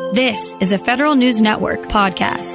This is a Federal News Network podcast.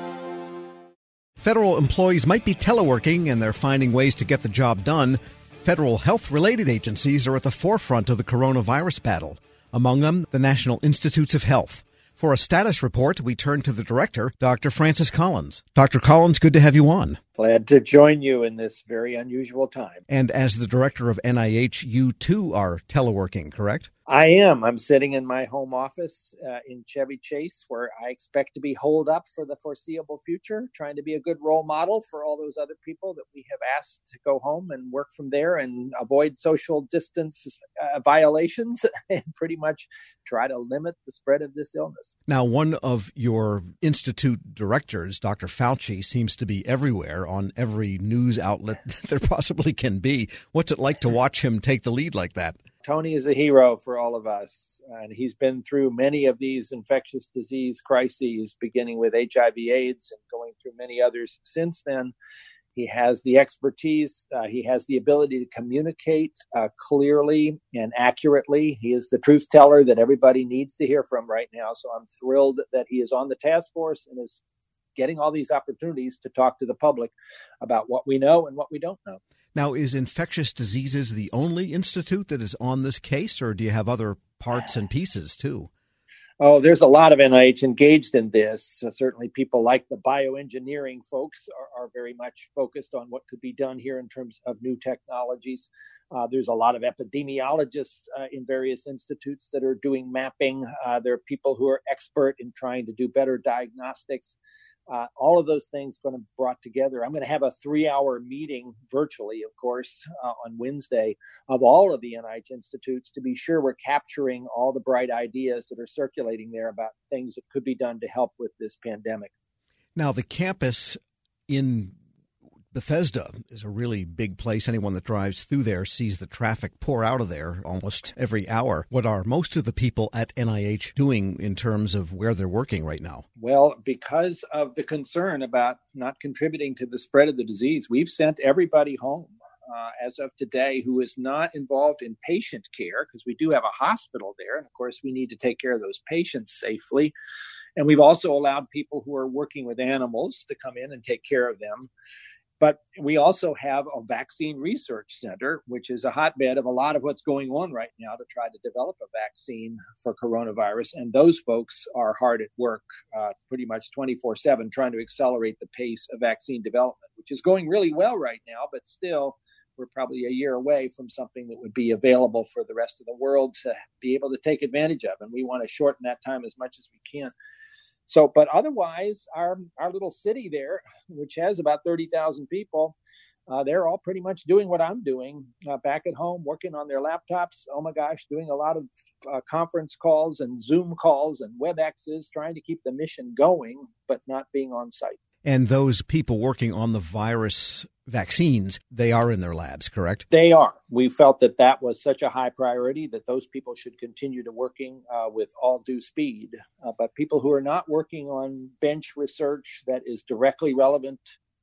Federal employees might be teleworking and they're finding ways to get the job done. Federal health-related agencies are at the forefront of the coronavirus battle. Among them, the National Institutes of Health. For a status report, we turn to the director, Dr. Francis Collins. Dr. Collins, good to have you on. Glad to join you in this very unusual time. And as the director of NIH, you too are teleworking, correct? I am. I'm sitting in my home office in Chevy Chase, where I expect to be holed up for the foreseeable future, trying to be a good role model for all those other people that we have asked to go home and work from there and avoid social distance violations and pretty much try to limit the spread of this illness. Now, one of your institute directors, Dr. Fauci, seems to be everywhere on every news outlet that there possibly can be. What's it like to watch him take the lead like that? Tony is a hero for all of us, and he's been through many of these infectious disease crises, beginning with HIV/AIDS and going through many others since then. He has the expertise. He has the ability to communicate clearly and accurately. He is the truth teller that everybody needs to hear from right now. So I'm thrilled that he is on the task force and is getting all these opportunities to talk to the public about what we know and what we don't know. Now, is infectious diseases the only institute that is on this case, or do you have other parts and pieces too? Oh, there's a lot of NIH engaged in this. So certainly people like the bioengineering folks are very much focused on what could be done here in terms of new technologies. There's a lot of epidemiologists in various institutes that are doing mapping. There are people who are expert in trying to do better diagnostics. All of those things going to be brought together. I'm going to have a 3-hour meeting virtually, of course, on Wednesday of all of the NIH institutes to be sure we're capturing all the bright ideas that are circulating there about things that could be done to help with this pandemic. Now, the campus in Bethesda is a really big place. Anyone that drives through there sees the traffic pour out of there almost every hour. What are most of the people at NIH doing in terms of where they're working right now? Well, because of the concern about not contributing to the spread of the disease, we've sent everybody home as of today who is not involved in patient care, because we do have a hospital there. And of course, we need to take care of those patients safely. And we've also allowed people who are working with animals to come in and take care of them. But we also have a vaccine research center, which is a hotbed of a lot of what's going on right now to try to develop a vaccine for coronavirus. And those folks are hard at work pretty much 24/7 trying to accelerate the pace of vaccine development, which is going really well right now. But still, we're probably a year away from something that would be available for the rest of the world to be able to take advantage of. And we want to shorten that time as much as we can. So, but otherwise, our little city there, which has about 30,000 people, they're all pretty much doing what I'm doing back at home, working on their laptops. Oh my gosh, doing a lot of conference calls and Zoom calls and WebExes, trying to keep the mission going, but not being on site. And those people working on the virus vaccines, they are in their labs, correct? They are. We felt that that was such a high priority that those people should continue to working with all due speed. But people who are not working on bench research that is directly relevant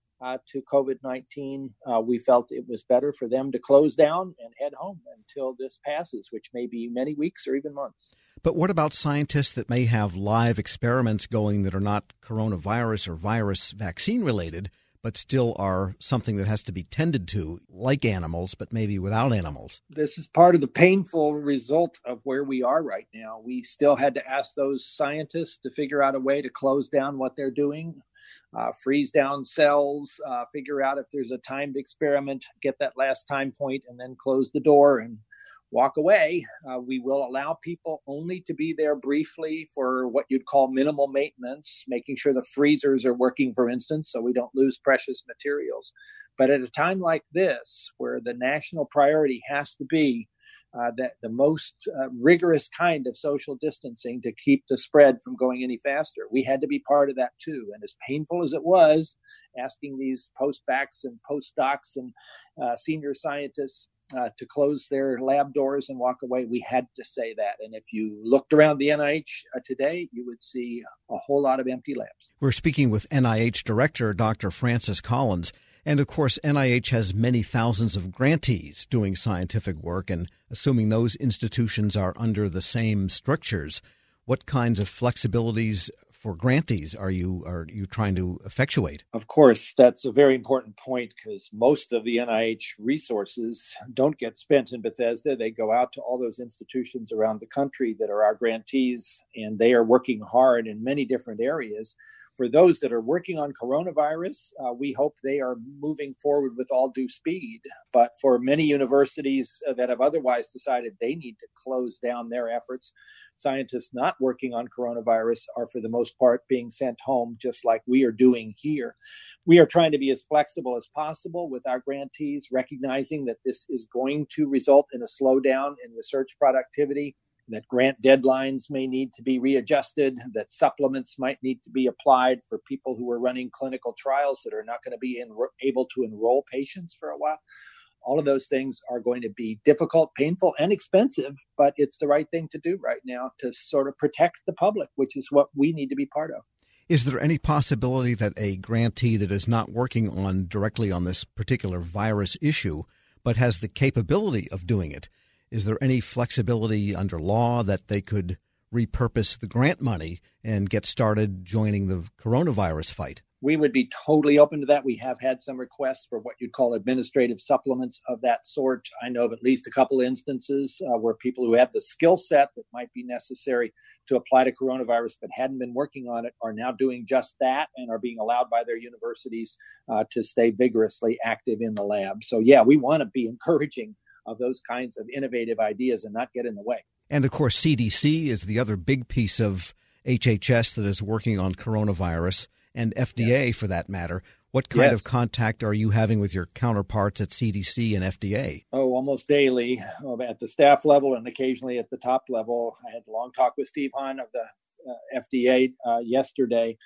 to COVID-19, we felt it was better for them to close down and head home until this passes, which may be many weeks or even months. But what about scientists that may have live experiments going that are not coronavirus or virus vaccine related, but still are something that has to be tended to, like animals, but maybe without animals? This is part of the painful result of where we are right now. We still had to ask those scientists to figure out a way to close down what they're doing, freeze down cells, figure out if there's a timed experiment, get that last time point, and then close the door and walk away. We will allow people only to be there briefly for what you'd call minimal maintenance, making sure the freezers are working, for instance, so we don't lose precious materials. But at a time like this, where the national priority has to be that the most rigorous kind of social distancing to keep the spread from going any faster, we had to be part of that too. And as painful as it was, asking these post-bacs and postdocs and senior scientists to close their lab doors and walk away, we had to say that. And if you looked around the NIH today, you would see a whole lot of empty labs. We're speaking with NIH Director Dr. Francis Collins. And of course, NIH has many thousands of grantees doing scientific work, and assuming those institutions are under the same strictures, What kinds of flexibilities for grantees are you trying to effectuate? Of course, that's a very important point because most of the NIH resources don't get spent in Bethesda. They go out to all those institutions around the country that are our grantees, and they are working hard in many different areas. For those that are working on coronavirus, we hope they are moving forward with all due speed. But for many universities that have otherwise decided they need to close down their efforts, scientists not working on coronavirus are for the most part being sent home, just like we are doing here. We are trying to be as flexible as possible with our grantees, recognizing that this is going to result in a slowdown in research productivity, that grant deadlines may need to be readjusted, that supplements might need to be applied for people who are running clinical trials that are not going to be able to enroll patients for a while. All of those things are going to be difficult, painful, and expensive, but it's the right thing to do right now to sort of protect the public, which is what we need to be part of. Is there any possibility that a grantee that is not working directly on this particular virus issue, but has the capability of doing it, is there any flexibility under law that they could repurpose the grant money and get started joining the coronavirus fight? We would be totally open to that. We have had some requests for what you'd call administrative supplements of that sort. I know of at least a couple of instances where people who have the skill set that might be necessary to apply to coronavirus but hadn't been working on it are now doing just that and are being allowed by their universities to stay vigorously active in the lab. So, yeah, we want to be encouraging of those kinds of innovative ideas and not get in the way. And, of course, CDC is the other big piece of HHS that is working on coronavirus, and FDA for that matter. What kind of contact are you having with your counterparts at CDC and FDA? Oh, almost daily at the staff level and occasionally at the top level. I had a long talk with Steve Hahn of the FDA yesterday.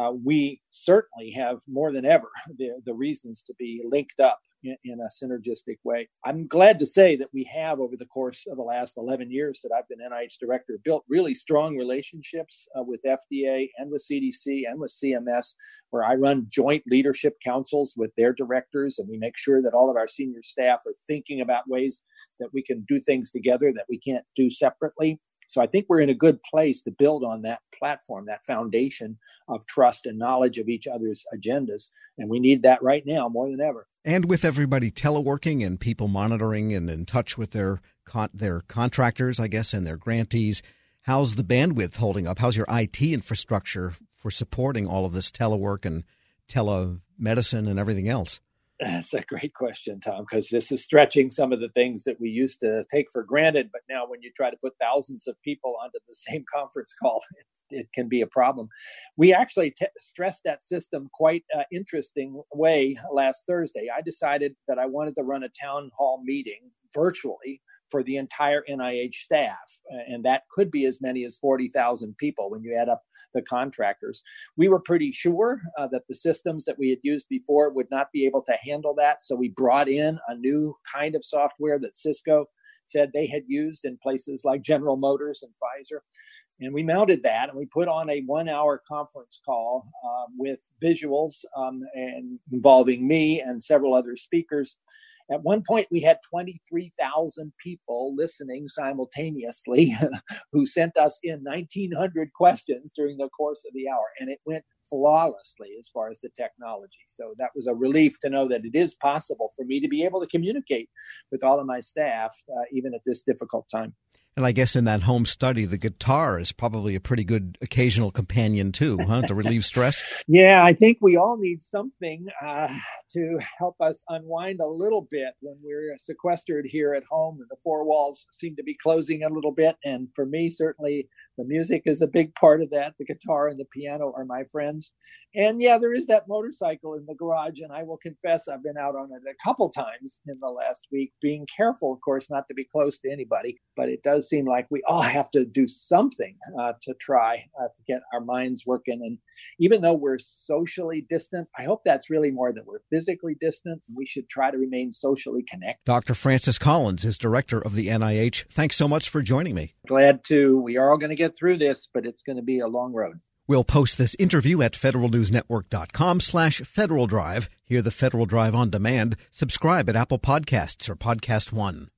We certainly have more than ever the reasons to be linked up in a synergistic way. I'm glad to say that we have, over the course of the last 11 years that I've been NIH director, built really strong relationships with FDA and with CDC and with CMS, where I run joint leadership councils with their directors, and we make sure that all of our senior staff are thinking about ways that we can do things together that we can't do separately. So I think we're in a good place to build on that platform, that foundation of trust and knowledge of each other's agendas. And we need that right now more than ever. And with everybody teleworking and people monitoring and in touch with their contractors, I guess, and their grantees, how's the bandwidth holding up? How's your IT infrastructure for supporting all of this telework and telemedicine and everything else? That's a great question, Tom, because this is stretching some of the things that we used to take for granted. But now when you try to put thousands of people onto the same conference call, it can be a problem. We actually stressed that system quite interesting way last Thursday. I decided that I wanted to run a town hall meeting virtually for the entire NIH staff. And that could be as many as 40,000 people when you add up the contractors. We were pretty sure that the systems that we had used before would not be able to handle that. So we brought in a new kind of software that Cisco said they had used in places like General Motors and Pfizer. And we mounted that and we put on a 1-hour conference call with visuals and involving me and several other speakers. At one point, we had 23,000 people listening simultaneously who sent us in 1,900 questions during the course of the hour. And it went flawlessly as far as the technology. So that was a relief to know that it is possible for me to be able to communicate with all of my staff, even at this difficult time. And I guess in that home study, the guitar is probably a pretty good occasional companion too, to relieve stress. Yeah, I think we all need something to help us unwind a little bit when we're sequestered here at home and the four walls seem to be closing a little bit. And for me, certainly the music is a big part of that. The guitar and the piano are my friends. And yeah, there is that motorcycle in the garage. And I will confess, I've been out on it a couple times in the last week, being careful, of course, not to be close to anybody. But it does seem like we all have to do something to try to get our minds working. And even though we're socially distant, I hope that's really more that we're physically distant. We should try to remain socially connected. Dr. Francis Collins is director of the NIH. Thanks so much for joining me. Glad to. We are all going to get through this, but it's going to be a long road. We'll post this interview at federalnewsnetwork.com/Federal Drive. Hear the Federal Drive on demand. Subscribe at Apple Podcasts or Podcast One.